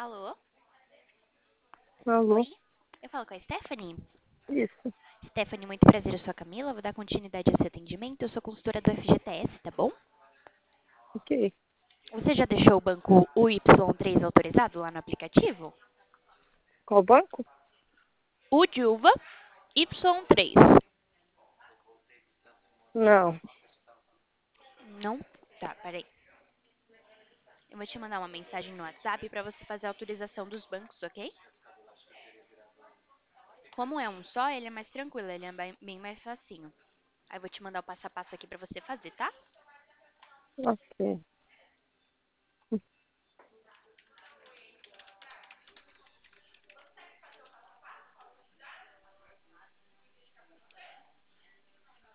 Alô? Alô? Oi? Eu falo com a Stephanie? Isso. Stephanie, muito prazer, eu sou a Camila, vou dar continuidade ao seu atendimento. Eu sou consultora do FGTS, tá bom? Ok. Você já deixou o banco UY3 autorizado lá no aplicativo? Qual banco? U de uva, Y3. Não. Não? Tá, peraí. Eu vou te mandar uma mensagem no WhatsApp pra você fazer a autorização dos bancos, ok? Como é um só, ele é mais tranquilo, ele é bem mais facinho. Aí eu vou te mandar o passo a passo aqui pra você fazer, tá? Ok.